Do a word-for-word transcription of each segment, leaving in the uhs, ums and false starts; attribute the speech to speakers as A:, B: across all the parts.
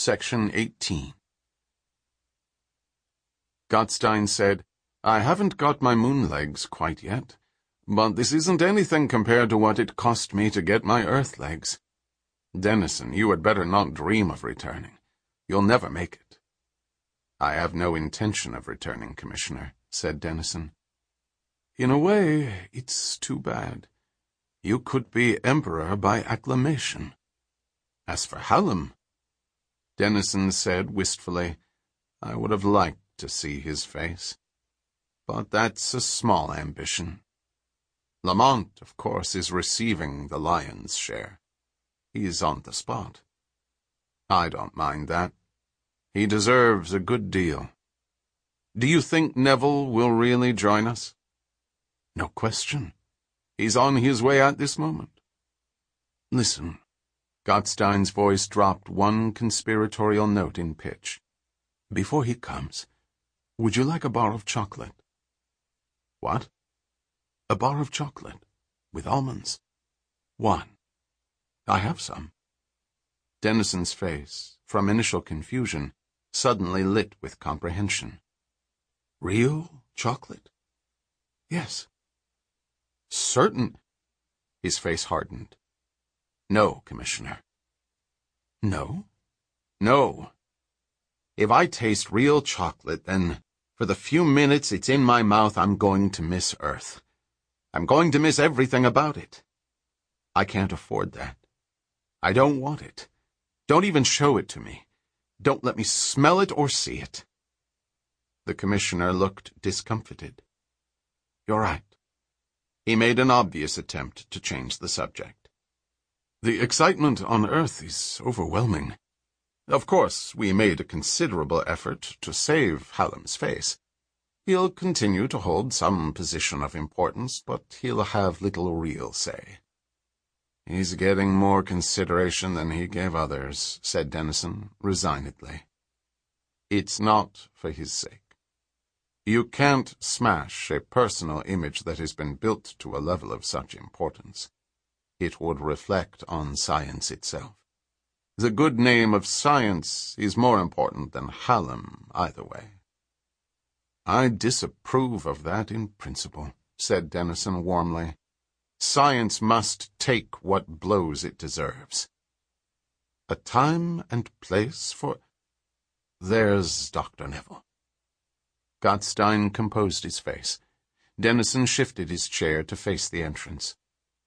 A: Section eighteen. Gotstein said, "I haven't got my moon legs quite yet, but this isn't anything compared to what it cost me to get my Earth legs. Dennison, you had better not dream of returning. You'll never make it." "I have no intention of returning, Commissioner," said Dennison. "In a way, it's too bad. You could be Emperor by acclamation. As for Hallam," Dennison said wistfully, "I would have liked to see his face. But that's a small ambition. Lamont, of course, is receiving the lion's share. He's on the spot. I don't mind that. He deserves a good deal. Do you think Neville will really join us?" "No question. He's on his way at this moment. Listen." Gotstein's voice dropped one conspiratorial note in pitch. "Before he comes, would you like a bar of chocolate?" "What?" "A bar of chocolate, with almonds. One. I have some." Dennison's face, from initial confusion, suddenly lit with comprehension. "Real chocolate?" "Yes." "Certain?" His face hardened. "No, Commissioner." "No?" "No. If I taste real chocolate, then, for the few minutes it's in my mouth, I'm going to miss Earth. I'm going to miss everything about it. I can't afford that. I don't want it. Don't even show it to me. Don't let me smell it or see it." The Commissioner looked discomfited. "You're right." He made an obvious attempt to change the subject. "The excitement on Earth is overwhelming. Of course, we made a considerable effort to save Hallam's face. He'll continue to hold some position of importance, but he'll have little real say." "He's getting more consideration than he gave others," said Dennison, resignedly. "It's not for his sake. You can't smash a personal image that has been built to a level of such importance. It would reflect on science itself. The good name of science is more important than Hallam, either way." "I disapprove of that in principle," said Dennison warmly. "Science must take what blows it deserves. A time and place for... There's Doctor Neville." Gotstein composed his face. Dennison shifted his chair to face the entrance.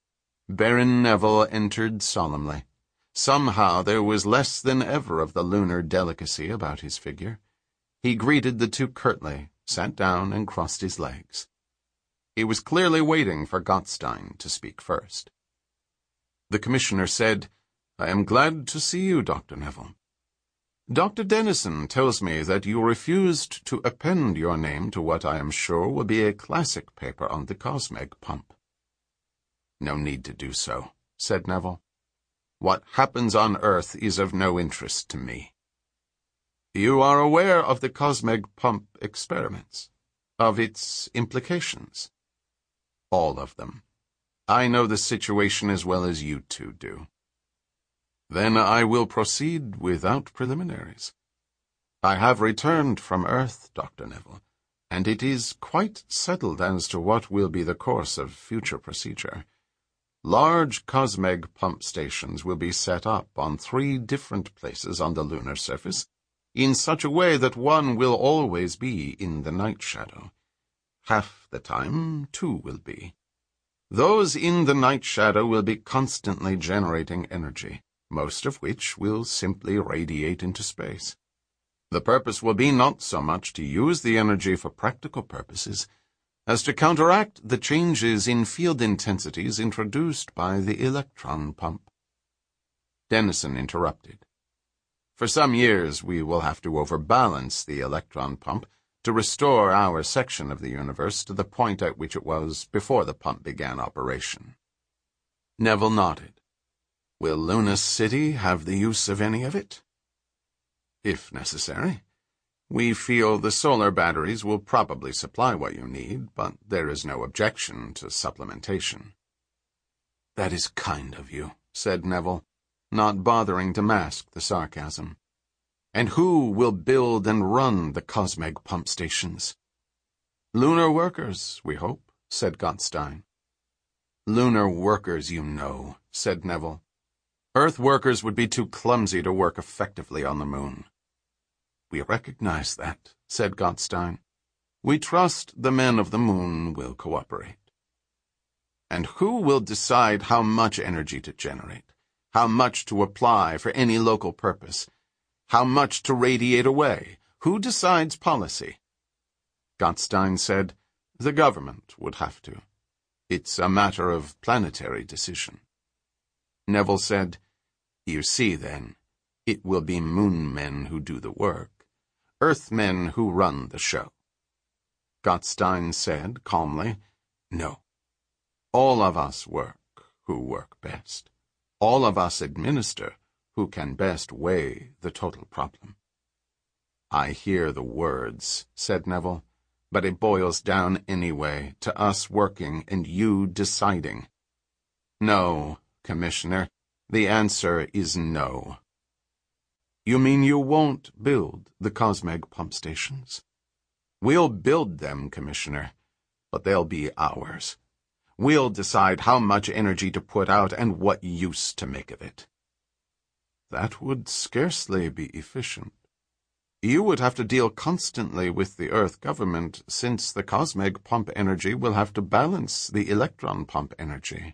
A: Baron Neville entered solemnly. Somehow there was less than ever of the lunar delicacy about his figure. He greeted the two curtly, sat down, and crossed his legs. He was clearly waiting for Gotstein to speak first. The Commissioner said, "I am glad to see you, Doctor Neville. Doctor Dennison tells me that you refused to append your name to what I am sure will be a classic paper on the Cosmeg pump." "No need to do so," said Neville. "What happens on Earth is of no interest to me." "You are aware of the Cosmeg pump experiments, of its implications?" "All of them. I know the situation as well as you two do." "Then I will proceed without preliminaries. I have returned from Earth, Doctor Neville, and it is quite settled as to what will be the course of future procedure. Large Cosmeg pump stations will be set up on three different places on the lunar surface, in such a way that one will always be in the night shadow. Half the time, two will be. Those in the night shadow will be constantly generating energy, most of which will simply radiate into space. The purpose will be not so much to use the energy for practical purposes, as to counteract the changes in field intensities introduced by the electron pump." Dennison interrupted. "For some years we will have to overbalance the electron pump to restore our section of the universe to the point at which it was before the pump began operation." Neville nodded. "Will Luna City have the use of any of it?" "If necessary. We feel the solar batteries will probably supply what you need, but there is no objection to supplementation." "That is kind of you," said Neville, not bothering to mask the sarcasm. And who will build and run the Cosmeg pump stations? Lunar workers, we hope, said Gotstein. Lunar workers, you know, said Neville. Earth workers would be too clumsy to work effectively on the moon. We recognize that, said Gotstein. We trust the men of the moon will cooperate. And who will decide how much energy to generate, how much to apply for any local purpose, how much to radiate away? Who decides policy? Gotstein said, the government would have to. It's a matter of planetary decision. Neville said, you see then, it will be moon men who do the work, earth men who run the show. Gotstein said calmly, no. All of us work who work best. All of us administer who can best weigh the total problem. I hear the words, said Neville, but it boils down anyway to us working and you deciding. No, Commissioner, the answer is no. You mean you won't build the Cosmeg pump stations? We'll build them, Commissioner, but they'll be ours. We'll decide how much energy to put out and what use to make of it. That would scarcely be efficient. You would have to deal constantly with the Earth government, since the Cosmeg pump energy will have to balance the electron pump energy.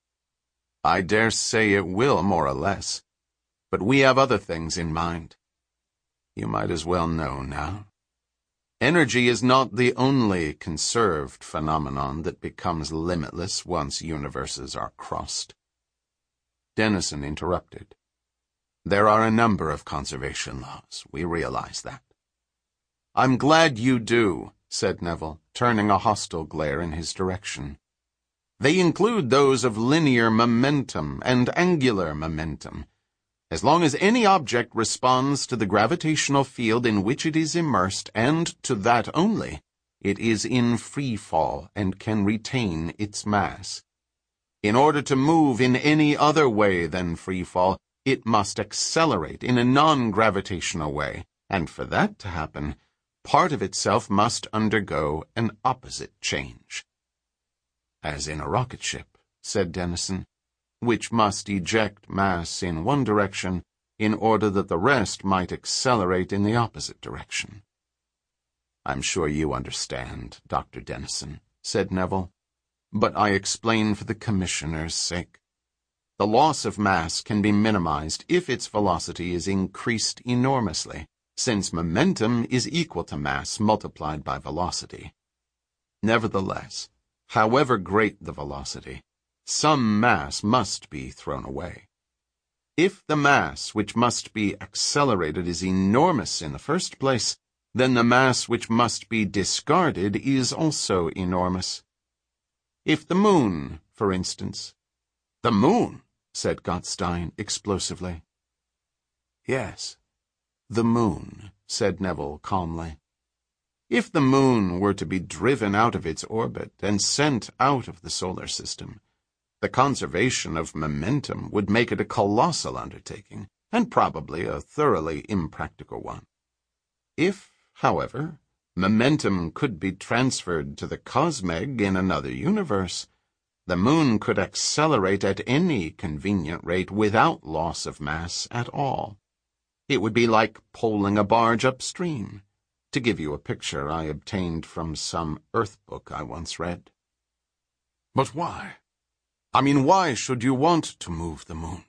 A: I dare say it will, more or less, but we have other things in mind. You might as well know now. Energy is not the only conserved phenomenon that becomes limitless once universes are crossed. Dennison interrupted. There are a number of conservation laws, we realize that. I'm glad you do, said Neville, turning a hostile glare in his direction. They include those of linear momentum and angular momentum. As long as any object responds to the gravitational field in which it is immersed, and to that only, it is in free fall and can retain its mass. In order to move in any other way than free fall, it must accelerate in a non-gravitational way, and for that to happen, part of itself must undergo an opposite change. As in a rocket ship, said Dennison, which must eject mass in one direction in order that the rest might accelerate in the opposite direction. I'm sure you understand, Doctor Dennison, said Neville, but I explain for the Commissioner's sake. The loss of mass can be minimized if its velocity is increased enormously, since momentum is equal to mass multiplied by velocity. Nevertheless, however great the velocity, some mass must be thrown away. If the mass which must be accelerated is enormous in the first place, then the mass which must be discarded is also enormous. If the moon, for instance— The moon, said Gotstein explosively. Yes, the moon, said Neville calmly. If the moon were to be driven out of its orbit and sent out of the solar system, the conservation of momentum would make it a colossal undertaking, and probably a thoroughly impractical one. If, however, momentum could be transferred to the Cosmeg in another universe, the moon could accelerate at any convenient rate without loss of mass at all. It would be like poling a barge upstream, to give you a picture I obtained from some Earth book I once read. But why? I mean, why should you want to move the moon?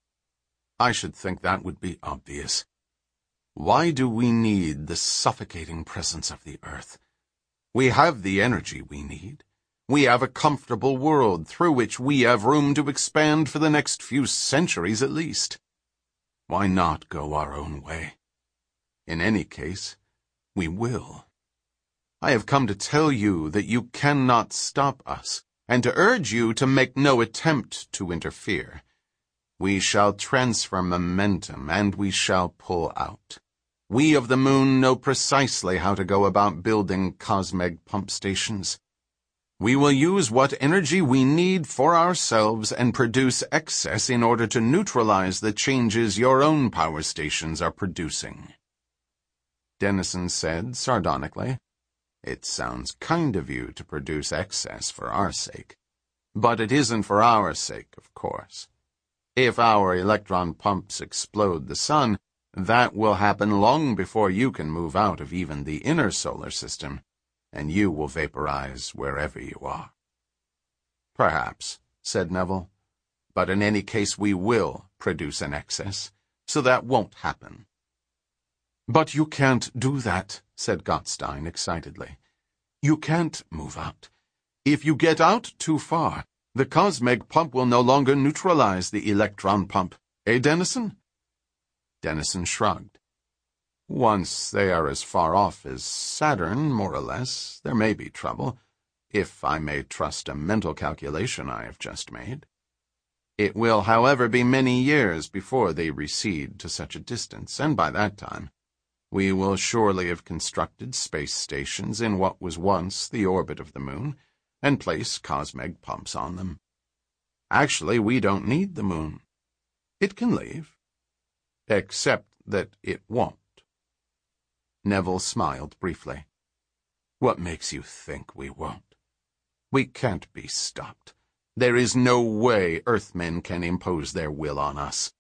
A: I should think that would be obvious. Why do we need the suffocating presence of the Earth? We have the energy we need. We have a comfortable world through which we have room to expand for the next few centuries at least. Why not go our own way? In any case, we will. I have come to tell you that you cannot stop us, and to urge you to make no attempt to interfere. We shall transfer momentum, and we shall pull out. We of the moon know precisely how to go about building Cosmeg pump stations. We will use what energy we need for ourselves and produce excess in order to neutralize the changes your own power stations are producing. Dennison said sardonically. It sounds kind of you to produce excess for our sake. But it isn't for our sake, of course. If our electron pumps explode the sun, that will happen long before you can move out of even the inner solar system, and you will vaporize wherever you are. Perhaps, said Neville, but in any case we will produce an excess, so that won't happen. But you can't do that, said Gottstein excitedly. You can't move out. If you get out too far, the Cosmeg pump will no longer neutralize the electron pump. Eh, Dennison? Dennison shrugged. Once they are as far off as Saturn, more or less, there may be trouble, if I may trust a mental calculation I have just made. It will, however, be many years before they recede to such a distance, and by that time, we will surely have constructed space stations in what was once the orbit of the moon, and place Cosmeg pumps on them. Actually, we don't need the moon. It can leave. Except that it won't. Neville smiled briefly. What makes you think we won't? We can't be stopped. There is no way Earthmen can impose their will on us.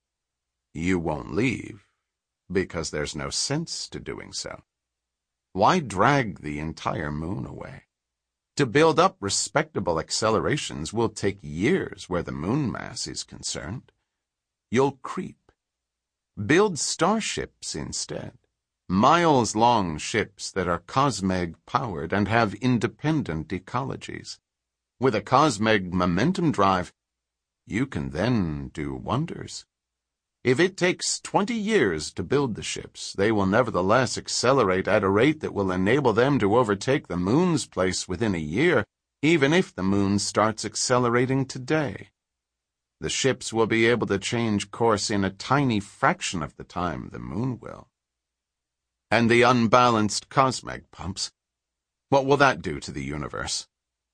A: You won't leave, because there's no sense to doing so. Why drag the entire moon away? To build up respectable accelerations will take years where the moon mass is concerned. You'll creep. Build starships instead. Miles-long ships that are Cosmeg-powered and have independent ecologies. With a Cosmeg momentum drive, you can then do wonders. If it takes twenty years to build the ships, they will nevertheless accelerate at a rate that will enable them to overtake the moon's place within a year, even if the moon starts accelerating today. The ships will be able to change course in a tiny fraction of the time the moon will. And the unbalanced Cosmeg pumps, what will that do to the universe?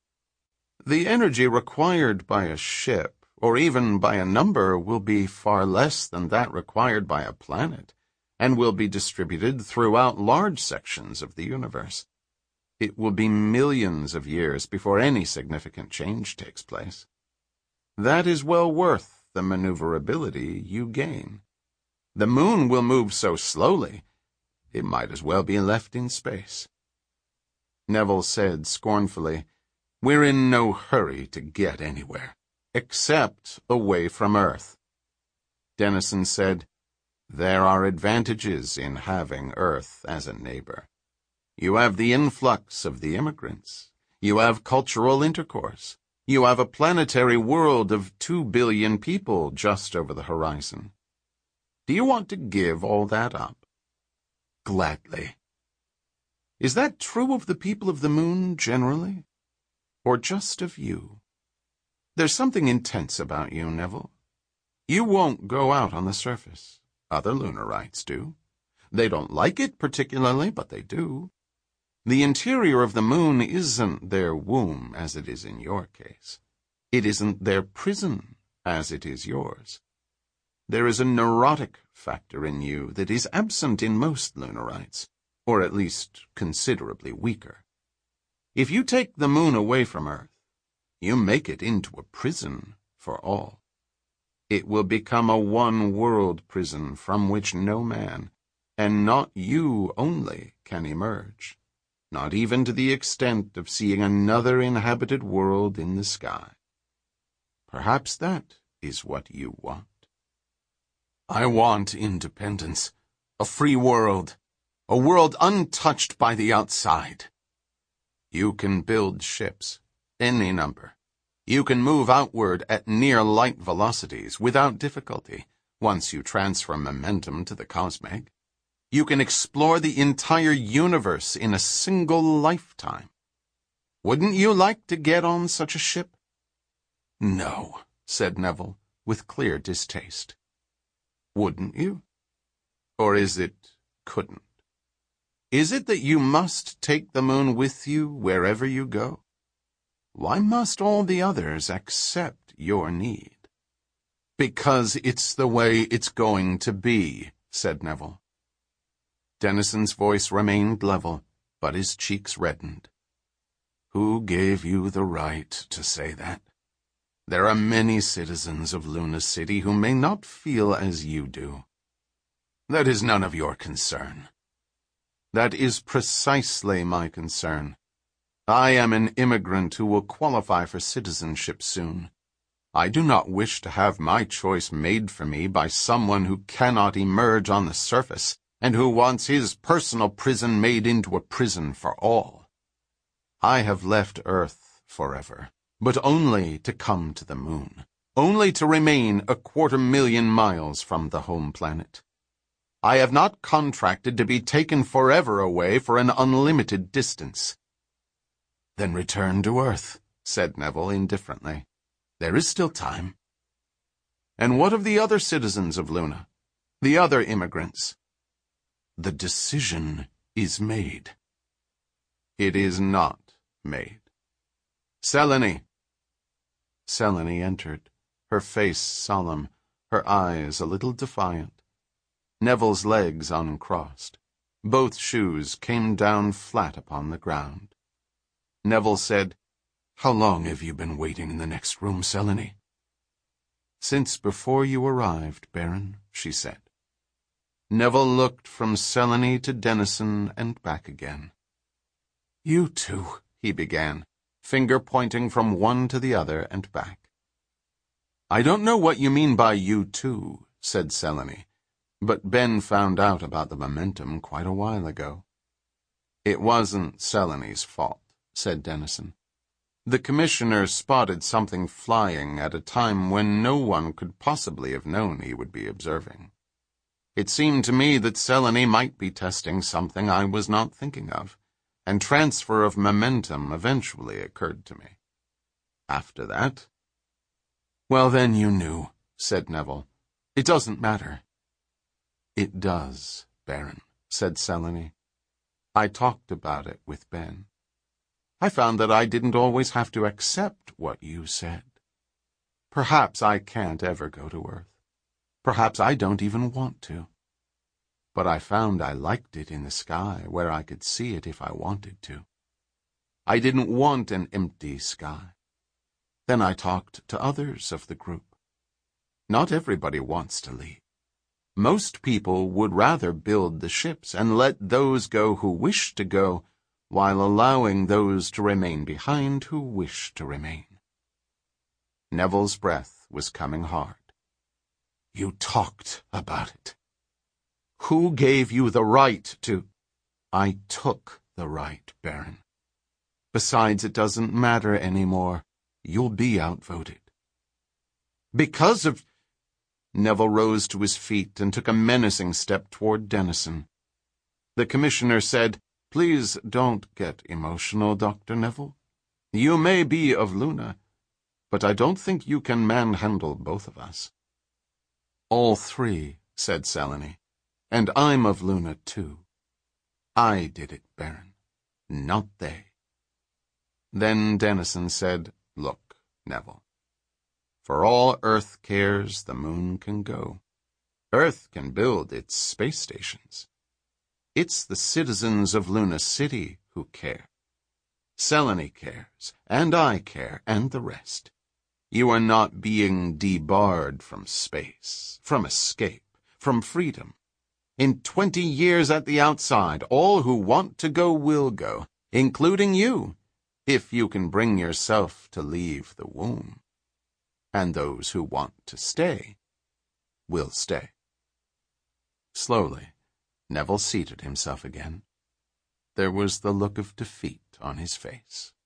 A: The energy required by a ship, or even by a number, will be far less than that required by a planet, and will be distributed throughout large sections of the universe. It will be millions of years before any significant change takes place. That is well worth the maneuverability you gain. The moon will move so slowly, it might as well be left in space. Neville said scornfully, We're in no hurry to get anywhere, except away from Earth. Dennison said, There are advantages in having Earth as a neighbor. You have the influx of the immigrants. You have cultural intercourse. You have a planetary world of two billion people just over the horizon. Do you want to give all that up? Gladly. Is that true of the people of the moon generally? Or just of you? There's something intense about you, Neville. You won't go out on the surface. Other Lunarites do. They don't like it particularly, but they do. The interior of the moon isn't their womb, as it is in your case. It isn't their prison, as it is yours. There is a neurotic factor in you that is absent in most Lunarites, or at least considerably weaker. If you take the moon away from Earth, you make it into a prison for all. It will become a one-world prison from which no man, and not you only, can emerge, not even to the extent of seeing another inhabited world in the sky. Perhaps that is what you want. I want independence, a free world, a world untouched by the outside. You can build ships, any number. You can move outward at near light velocities without difficulty, once you transfer momentum to the Cosmeg. You can explore the entire universe in a single lifetime. Wouldn't you like to get on such a ship? No, said Neville, with clear distaste. Wouldn't you? Or is it couldn't? Is it that you must take the moon with you wherever you go? Why must all the others accept your need? Because it's the way it's going to be, said Neville. Denison's voice remained level, but his cheeks reddened. Who gave you the right to say that? There are many citizens of Luna City who may not feel as you do. That is none of your concern. That is precisely my concern. I am an immigrant who will qualify for citizenship soon. I do not wish to have my choice made for me by someone who cannot emerge on the surface and who wants his personal prison made into a prison for all. I have left Earth forever, but only to come to the moon, only to remain a quarter million miles from the home planet. I have not contracted to be taken forever away for an unlimited distance. Then return to Earth, said Neville indifferently. There is still time. And what of the other citizens of Luna? The other immigrants? The decision is made. It is not made. Selene. Selene entered, her face solemn, her eyes a little defiant. Neville's legs uncrossed. Both shoes came down flat upon the ground. Neville said, How long have you been waiting in the next room, Selene? Since before you arrived, Baron, she said. Neville looked from Selene to Denison and back again. You two, he began, finger pointing from one to the other and back. I don't know what you mean by you two, said Selene, but Ben found out about the momentum quite a while ago. It wasn't Selene's fault, said Denison. The commissioner spotted something flying at a time when no one could possibly have known he would be observing. It seemed to me that Selene might be testing something I was not thinking of, and transfer of momentum eventually occurred to me. After that... Well, then you knew, said Neville. It doesn't matter. It does, Baron, said Selene. I talked about it with Ben. I found that I didn't always have to accept what you said. Perhaps I can't ever go to Earth. Perhaps I don't even want to. But I found I liked it in the sky, where I could see it if I wanted to. I didn't want an empty sky. Then I talked to others of the group. Not everybody wants to leave. Most people would rather build the ships and let those go who wish to go, while allowing those to remain behind who wish to remain. Neville's breath was coming hard. You talked about it. Who gave you the right to... I took the right, Baron. Besides, it doesn't matter anymore. You'll be outvoted. Because of... Neville rose to his feet and took a menacing step toward Denison. The commissioner said, Please don't get emotional, Doctor Neville. You may be of Luna, but I don't think you can manhandle both of us. All three, said Selene, and I'm of Luna too. I did it, Baron, not they. Then Denison said, Look, Neville. For all Earth cares, the moon can go. Earth can build its space stations. It's the citizens of Luna City who care. Selene cares, and I care, and the rest. You are not being debarred from space, from escape, from freedom. In twenty years at the outside, all who want to go will go, including you, if you can bring yourself to leave the womb. And those who want to stay will stay. Slowly, Neville seated himself again. There was the look of defeat on his face.